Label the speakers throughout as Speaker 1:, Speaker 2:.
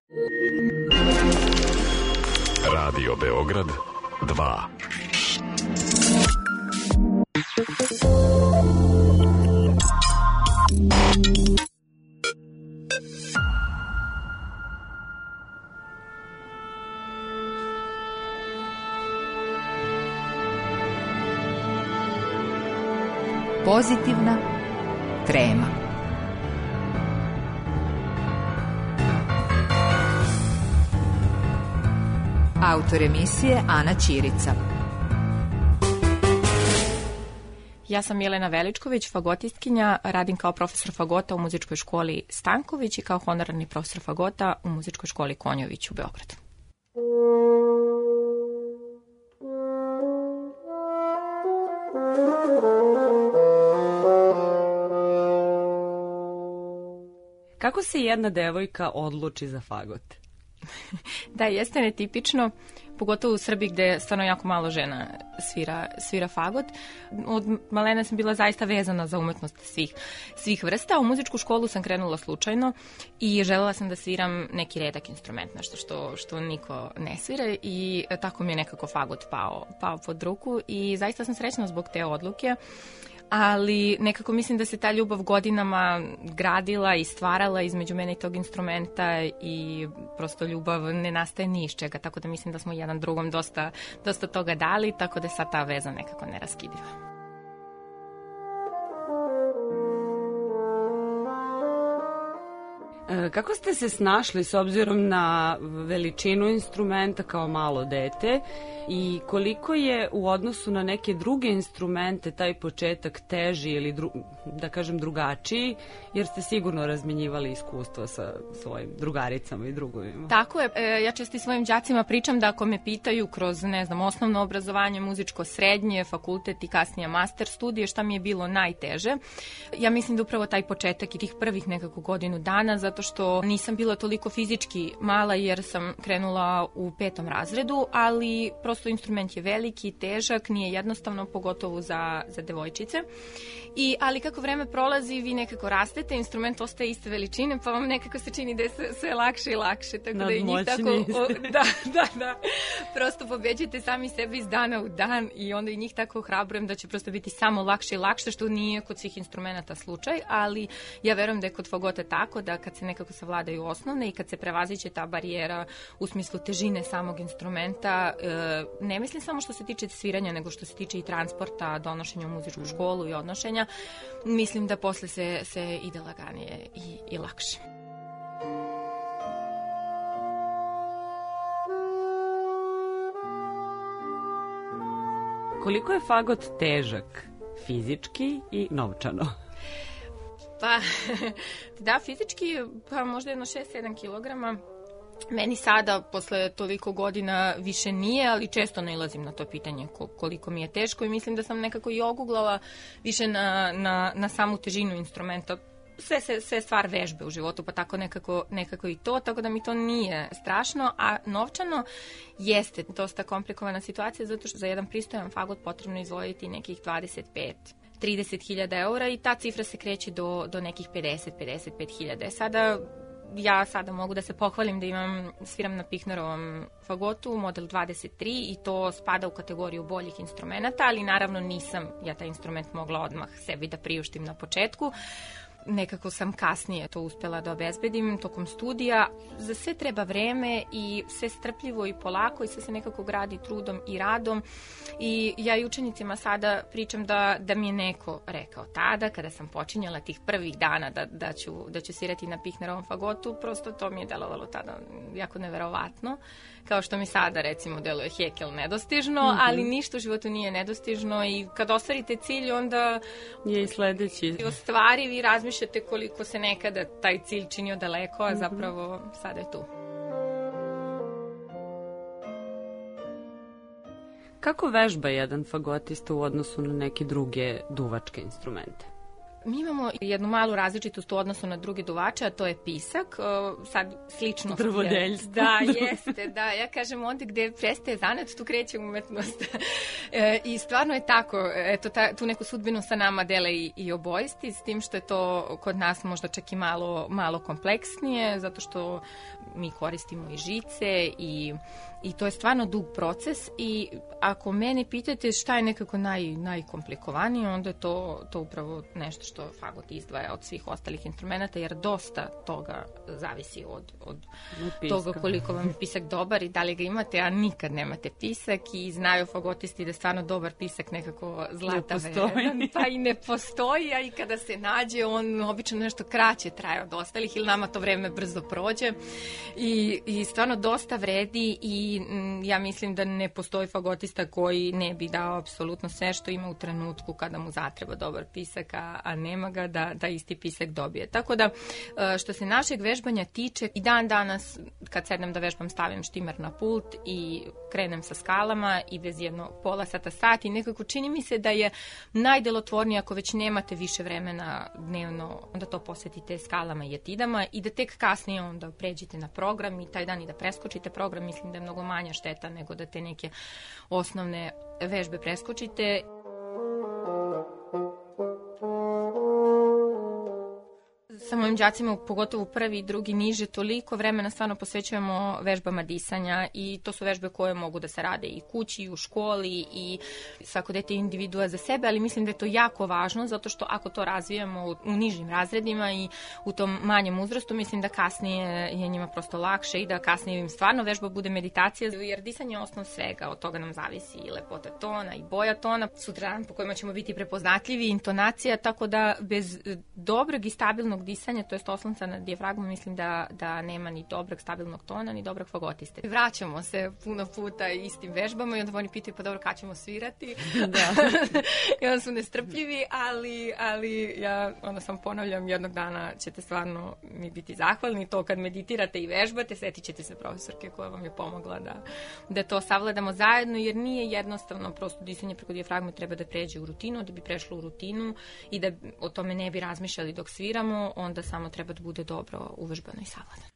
Speaker 1: Radio Beograd 2.
Speaker 2: Pozitivna trema. Autor emisije Ana Ćirica.
Speaker 3: Ja sam Jelena Veličković, fagotistkinja, radim kao profesor fagota u muzičkoj školi Stanković i kao honorarni profesor fagota u muzičkoj školi Konjović u Beogradu.
Speaker 4: Kako se jedna devojka odluči za fagot?
Speaker 3: Da, jeste netipično, pogotovo u Srbiji gde stvarno jako malo žena svira fagot. Od malena sam bila zaista vezana za umetnost svih vrsta. U muzičku školu sam krenula slučajno i želela sam da sviram neki redak instrument, nešto što niko ne svira i tako mi je nekako fagot pao pod ruku i zaista sam srećna zbog te odluke. Ali nekako mislim da se ta ljubav godinama gradila i stvarala između mene i tog instrumenta i prosto ljubav ne nastaje ni iz čega, tako da mislim da smo jedan drugom dosta toga dali, tako da je sad ta veza nekako neraskidiva.
Speaker 4: Kako ste se snašli s obzirom na veličinu instrumenta kao malo dete i koliko je u odnosu na neke druge instrumente taj početak teži ili da kažem drugačiji, jer ste sigurno razmenjivali iskustva sa svojim drugaricama i drugovima?
Speaker 3: Tako je. Ja često i svojim đacima pričam da ako me pitaju kroz, osnovno obrazovanje, muzičko srednje, fakultet i kasnije master studije, šta mi je bilo najteže, ja mislim da upravo taj početak i tih prvih nekako godinu dana, zato što nisam bila toliko fizički mala jer sam krenula u 5. razredu, ali prosto instrument je veliki, težak, nije jednostavno, pogotovo za devojčice. Ali kako vreme prolazi, vi nekako rastete, instrument ostaje iste veličine, pa vam nekako se čini da je sve lakše i lakše. Tako da i njih tako, da. Prosto pobeđujete sami sebe iz dana u dan i onda i njih tako ohrabrujem da će prosto biti samo lakše i lakše, što nije kod svih instrumenta slučaj, ali ja verujem da je kod fagota tako da kad se nekako savladaju osnovne i kad se prevaziće ta barijera u smislu težine samog instrumenta, ne mislim samo što se tiče sviranja, nego što se tiče i transporta, donošenja u muzičku školu i odnošenja, mislim da posle se ide laganije i lakše.
Speaker 4: Koliko je fagot težak fizički i novčano?
Speaker 3: Pa, da, fizički pa možda jedno 6-7 kilograma. Meni sada, posle toliko godina, više nije, ali često nailazim na to pitanje koliko mi je teško i mislim da sam nekako i oguglala više na samu težinu instrumenta. Sve stvar vežbe u životu, pa tako nekako i to, tako da mi to nije strašno, a novčano jeste dosta komplikovana situacija, zato što za jedan pristojan fagot potrebno izvojiti nekih 25-30.000 eura i ta cifra se kreće do nekih 50-55.000. Sada mogu da se pohvalim da sviram na Pichnerovom fagotu, model 23, i to spada u kategoriju boljih instrumenta, ali naravno nisam ja taj instrument mogla odmah sebi da priuštim na početku. Nekako sam kasnije to uspela da obezbedim tokom studija. Za sve treba vreme i sve strpljivo i polako i sve se nekako gradi trudom i radom. I ja i učenicima sada pričam da mi je neko rekao tada, kada sam počinjala tih prvih dana da ću svirati na Pichnerovom fagotu, prosto to mi je delovalo tada jako neverovatno. Kao što mi sada recimo deluje Hekel nedostižno, ali ništa u životu nije nedostižno i kad ostvarite cilj onda
Speaker 4: je i sledeći.
Speaker 3: U stvari vi razmišljate koliko se nekada taj cilj činio daleko, a zapravo sada je tu.
Speaker 4: Kako vežba jedan fagotista u odnosu na neke druge duvačke instrumente?
Speaker 3: Mi imamo jednu malu različitost u odnosu na druge duvače, a to je pisak. Sad slično...
Speaker 4: Drvodeljstvo.
Speaker 3: Da, jeste, da. Ja kažem, onda gde prestaje zanat, tu kreće umetnost. I stvarno je tako. Eto, tu neku sudbinu sa nama dele i obojsti, s tim što je to kod nas možda čak i malo kompleksnije, zato što mi koristimo i žice i to je stvarno dug proces i ako mene pitate šta je nekako najkomplikovanije, onda je to upravo nešto što fagot izdvaja od svih ostalih instrumenta, jer dosta toga zavisi od toga koliko vam je pisak dobar i da li ga imate, a nikad nemate pisak i znaju fagotisti da je stvarno dobar pisak nekako zlata vredan, pa i ne postoji, a i kada se nađe, on obično nešto kraće traje od ostalih ili nama to vreme brzo prođe i stvarno dosta vredi i ja mislim da ne postoji fagotista koji ne bi dao apsolutno sve što ima u trenutku kada mu zatreba dobar pisak, a nema ga da isti pisak dobije. Tako da, što se našeg vežbanja tiče, i dan danas kad sednem da vežbam stavim štimer na pult i krenem sa skalama i bez jedno pola sata i nekako čini mi se da je najdelotvornije ako već nemate više vremena dnevno, onda to posvetite skalama i etidama i da tek kasnije onda pređete na program i taj dan i da preskočite program, mislim da je mnogo manja šteta nego da te neke osnovne vežbe preskočite. Sa mojim đacima, pogotovo prvi i drugi niže, toliko vremena stvarno posvećujemo vežbama disanja i to su vežbe koje mogu da se rade i kući, i u školi i svako dete individua za sebe, ali mislim da je to jako važno zato što ako to razvijamo u nižim razredima i u tom manjem uzrastu, mislim da kasnije je njima prosto lakše i da kasnije im stvarno vežba bude meditacija, jer disanje je osnov svega, od toga nam zavisi i lepota tona i boja tona, sutradan po kojima ćemo biti prepoznatljivi, intonacija, tako da bez dobrog i stabilnog disanja, to jest oslonca na dijafragmu, mislim da nema ni dobrog stabilnog tona, ni dobrog fagotiste. Vraćamo se puno puta istim vežbama i onda oni pitaju pa dobro kad ćemo svirati. Da. I onda su nestrpljivi, ali ja onda sam ponavljam, jednog dana ćete stvarno mi biti zahvalni. To kad meditirate i vežbate, setit ćete se profesorke koja vam je pomogla da to savladamo zajedno, jer nije jednostavno, prosto disanje preko dijafragme treba da pređe u rutinu, da bi prešlo u rutinu i da o tome ne bi razmišljali dok sviramo, onda samo treba da bude dobro uvežbano i savladano.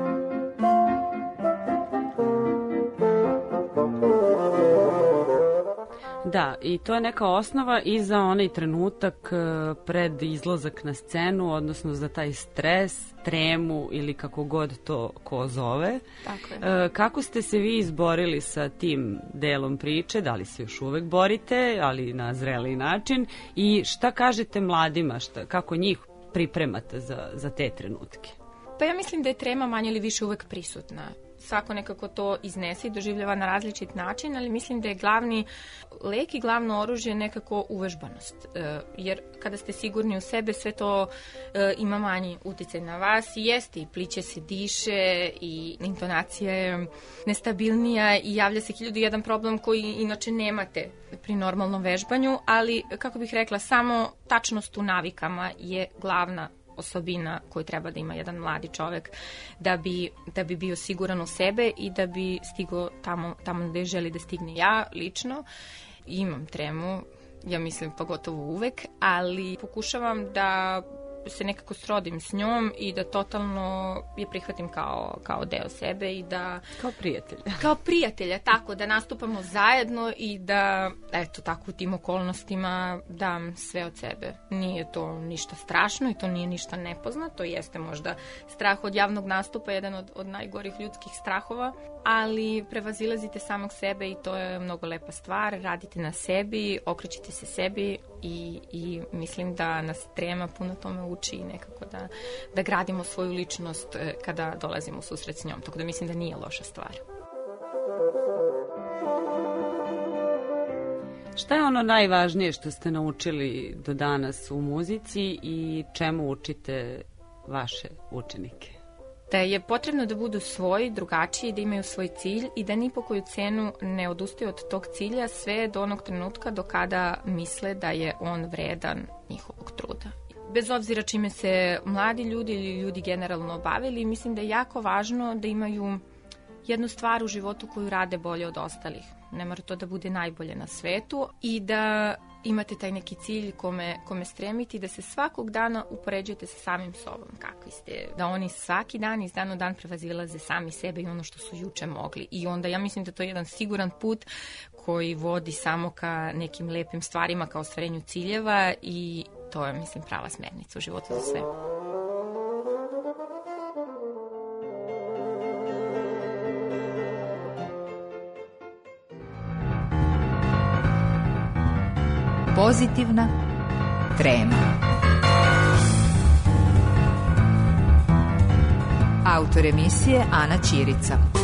Speaker 4: Da, i to je neka osnova i za onaj trenutak pred izlazak na scenu, odnosno za taj stres, tremu ili kako god to ko zove.
Speaker 3: Tako je.
Speaker 4: Kako ste se vi izborili sa tim delom priče? Da li se još uvek borite, ali na zreli način? I šta kažete mladima, kako njih pripremate za te trenutke?
Speaker 3: Pa ja mislim da je trema manje ili više uvek prisutna. Svako nekako to iznese i doživljava na različit način, ali mislim da je glavni lek i glavno oružje nekako uvežbanost. Jer kada ste sigurni u sebe, sve to ima manji uticaj na vas i jeste, i pliće se diše i intonacija je nestabilnija i javlja se 1001 problem koji inače nemate pri normalnom vežbanju, ali kako bih rekla, samo tačnost u navikama je glavna osobina koju treba da ima jedan mladi čovek da bi bio siguran u sebe i da bi stigao tamo gde želi da stigne. Ja lično imam tremu, ja mislim pogotovo uvek, ali pokušavam da se nekako srodim s njom i da totalno je prihvatim kao deo sebe i da...
Speaker 4: Kao prijatelja.
Speaker 3: Kao prijatelja, tako, da nastupamo zajedno i da, eto, tako u tim okolnostima dam sve od sebe. Nije to ništa strašno i to nije ništa nepoznato, to jeste možda strah od javnog nastupa, jedan od najgorih ljudskih strahova, ali prevazilazite samog sebe i to je mnogo lepa stvar, radite na sebi, okrećite se sebi i mislim da nas trema puno tome uči i nekako da gradimo svoju ličnost kada dolazimo u susret s njom, tako da mislim da nije loša stvar.
Speaker 4: Šta je ono najvažnije što ste naučili do danas u muzici i čemu učite vaše učenike?
Speaker 3: Da je potrebno da budu svoji, drugačiji, da imaju svoj cilj i da ni po koju cenu ne odustaju od tog cilja sve do onog trenutka do kada misle da je on vredan njihovog truda. Bez obzira čime se mladi ljudi ili ljudi generalno bavili, mislim da je jako važno da imaju jednu stvar u životu koju rade bolje od ostalih. Ne mora to da bude najbolje na svetu i da imate taj neki cilj kome stremiti, da se svakog dana upoređujete sa samim sobom kakvi ste, da oni svaki dan iz dana u dan prevazilaze sami sebe i ono što su juče mogli. I onda ja mislim da to je jedan siguran put koji vodi samo ka nekim lepim stvarima, ka ostvarenju ciljeva, i to je, mislim, prava smernica u životu za sve.
Speaker 2: Pozitivna trema. Autor emisije Ana Ćirica.